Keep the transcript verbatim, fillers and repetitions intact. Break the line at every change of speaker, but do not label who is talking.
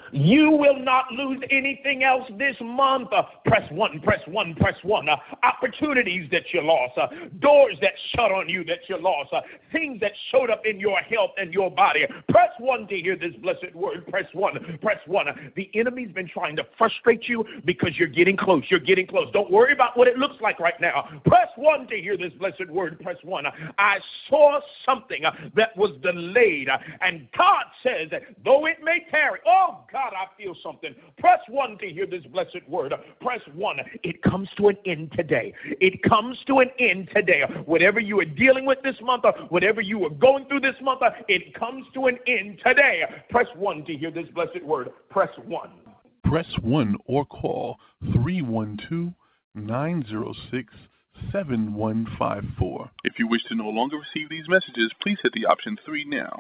You will not lose anything else this month. Uh, press one, press one, press one. Uh, opportunities that you lost, uh, doors that shut on you that you lost, uh, things that showed up in your health and your body. Press one to hear this blessed word. Press one, press one. The enemy's been trying to frustrate you because you're getting close. You're getting close. Don't worry about what it looks like right now. Press one to hear this blessed word. Press one. I saw something uh, that was delayed, uh, and God says, though it may tarry, oh God, I feel something. Press one to hear this blessed word. Press one. It comes to an end today. It comes to an end today. Whatever you are dealing with this month, uh, whatever you are going through this month, uh, it comes to an end today. Press one to hear this blessed word. Press one.
Press one or call three one two, nine zero six, seven one five four. If you wish to no longer receive these messages, please hit the option three now.